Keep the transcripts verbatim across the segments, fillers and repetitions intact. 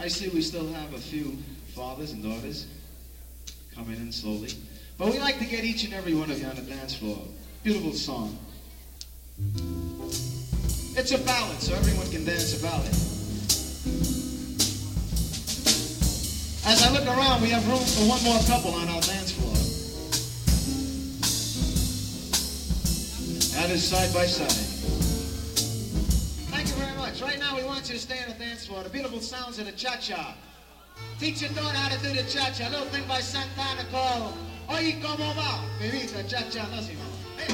I see we still have a few fathers and daughters coming in slowly. But we like to get each and every one of you on the dance floor. Beautiful song. It's a ballad, so everyone can dance a ballad. As I look around, we have room for one more couple on our dance floor. That is side by side. Thank you very much. Right now we want you to stay on the dance floor. The beautiful sounds of the cha-cha. Teach your daughter how to do the cha-cha. A little thing by Santana called Oye Como Va, Mi Vida, Cha-Cha, no si no. Hey.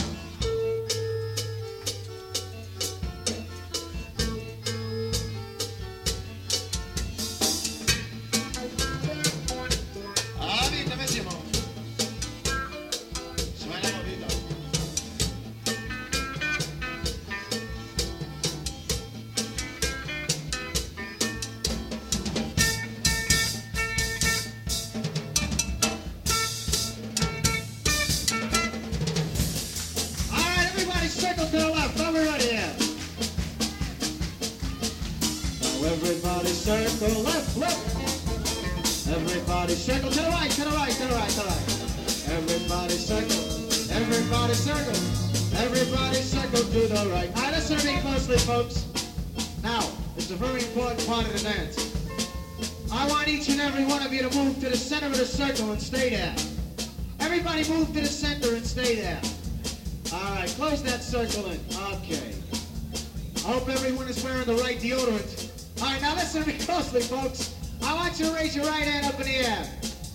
Everybody circle left, left. Everybody circle to the right, to the right, to the right, to the right. Everybody circle, everybody circle, everybody circle to the right. All right, listen to me closely, folks. Now, it's a very important part of the dance. I want each and every one of you to move to the center of the circle and stay there. Everybody move to the center and stay there. All right, close that circle in. Okay. I hope everyone is wearing the right deodorant. All right, now listen to me closely, folks. I want you to raise your right hand up in the air.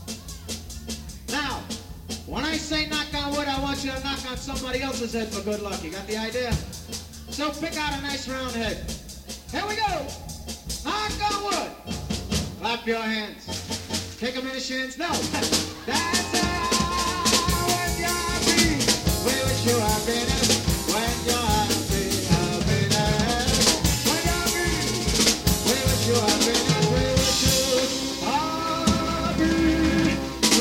Now, when I say knock on wood, I want you to knock on somebody else's head for good luck. You got the idea? So pick out a nice round head. Here we go. Knock on wood. Clap your hands. Kick them in the shins. No. That's how when you're happy. We wish you happiness. When you're happy. You have been as we wish you happy.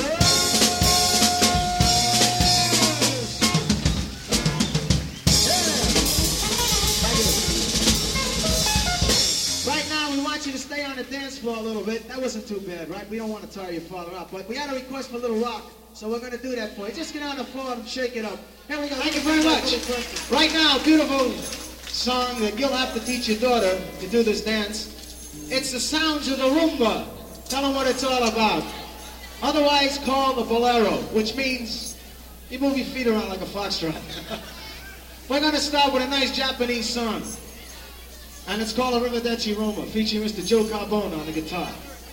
Right now, we want you to stay on the dance floor a little bit. That wasn't too bad, right? We don't want to tire your father up, but we had a request for a little rock, so we're going to do that for you. Just get on the floor and shake it up. Here we go. Thank you very much. Right now, beautiful song that you'll have to teach your daughter to do this dance. It's the sounds of the rumba. Tell them what it's all about. Otherwise called the bolero, which means you move your feet around like a foxtrot. We're going to start with a nice Japanese song. And it's called Arrivederci Roma, featuring Mister Joe Carbone on the guitar.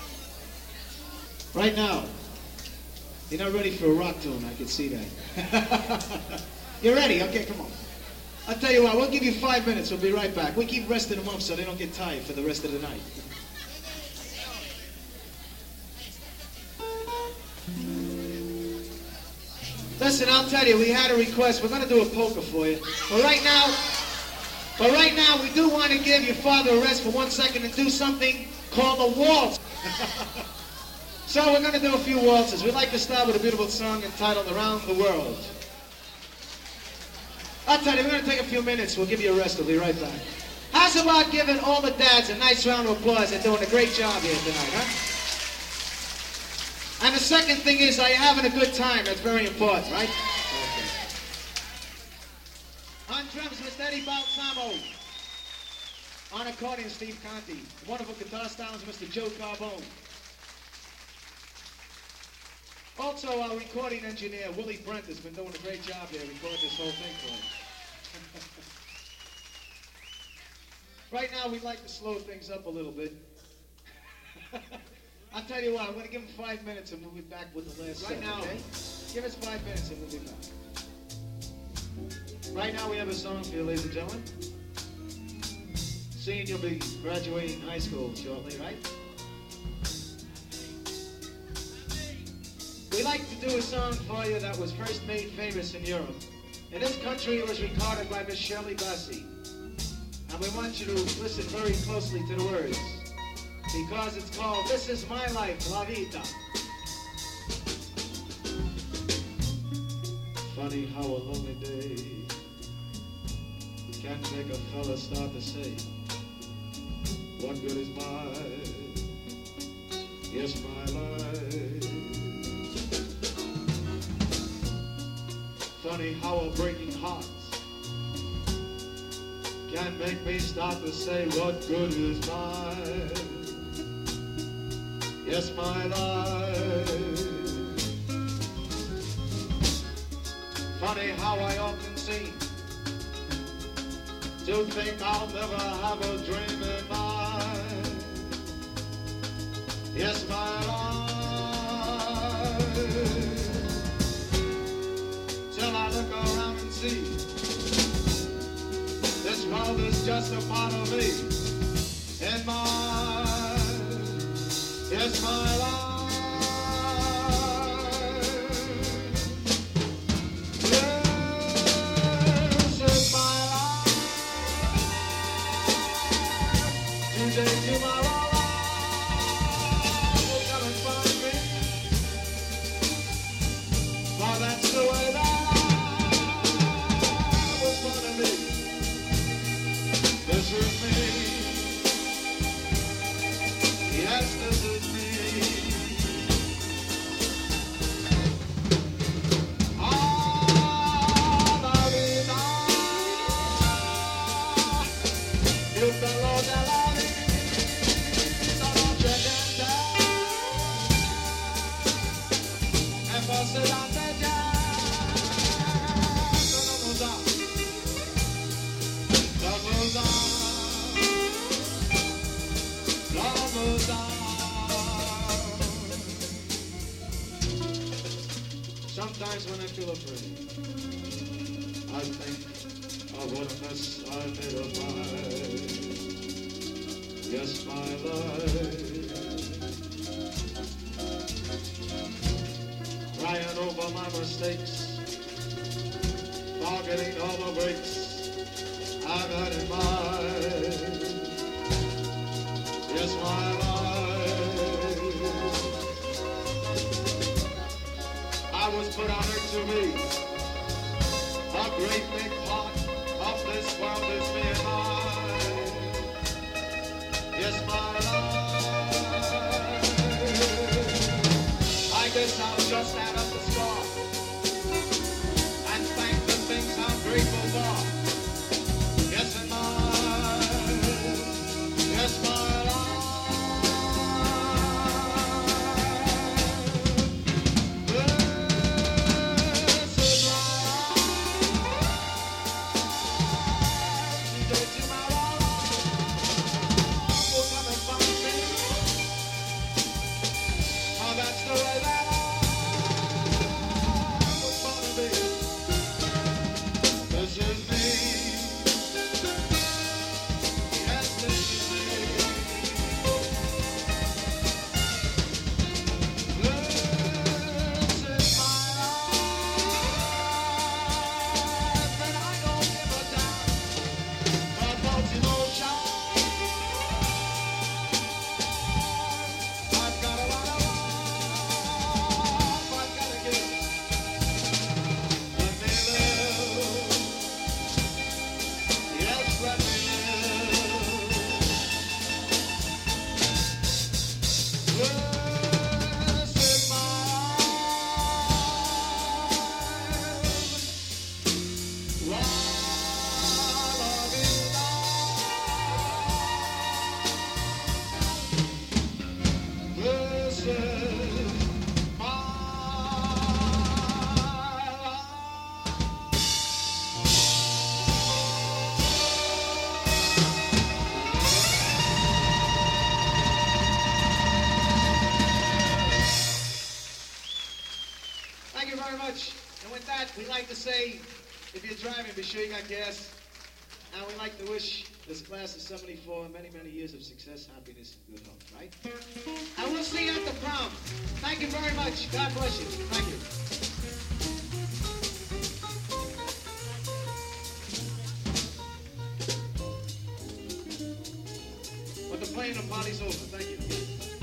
Right now, you're not ready for a rock tune, I can see that. You're ready? Okay, come on. I'll tell you what, we'll give you five minutes, we'll be right back. We keep resting them up so they don't get tired for the rest of the night. Listen, I'll tell you, we had a request. We're going to do a polka for you. But right now, but right now, we do want to give your father a rest for one second and do something called a waltz. So we're going to do a few waltzes. We'd like to start with a beautiful song entitled Around the World. I'll tell you, we're going to take a few minutes. We'll give you a rest. We'll be right back. How's about giving all the dads a nice round of applause? They're doing a great job here tonight, huh? And the second thing is, are you having a good time? That's very important, right? Okay. On drums, Mister Eddie Balsamo. On accordion, Steve Conti. Wonderful guitar styles, Mister Joe Carbone. Also, our recording engineer, Willie Brent, has been doing a great job here recording this whole thing for us. Right now, we'd like to slow things up a little bit. I'll tell you what, I'm going to give him five minutes and we'll be back with the last Right set, now, okay? Give us five minutes and we'll be back. Right now, we have a song for you, ladies and gentlemen. Seeing you'll be graduating high school shortly, right? We like to do a song for you that was first made famous in Europe. In this country, it was recorded by Miss Shirley Bassey. And we want you to listen very closely to the words, because it's called This Is My Life, La Vida. Funny how a lonely day can make a fella start to say, what good is my Yes, my life. Funny how a breaking heart can make me stop to say what good is mine. Yes, my life. Funny how I often seem to think I'll never have a dream in mind. Yes, my life. Till I look around and see this world is just a part of me and mine. Yes, my life. Sometimes when I feel afraid, I think of what a mess I made of my life. Yes, my life. Crying over my mistakes, forgetting all the breaks I've had in mind. Yes, my life. I was put on earth to be a great big part of this world is me and mine. Yes, my life. I guess I'll just add up the score and thank the things I'm grateful for. Yes, and mine. Yes, my life. We'd like to say, if you're driving, be sure you got gas. And we'd like to wish this class of seventy-four many, many years of success, happiness, and good health, right? And we'll see you at the prom. Thank you very much. God bless you. Thank you. But the playing of party's over. Thank you.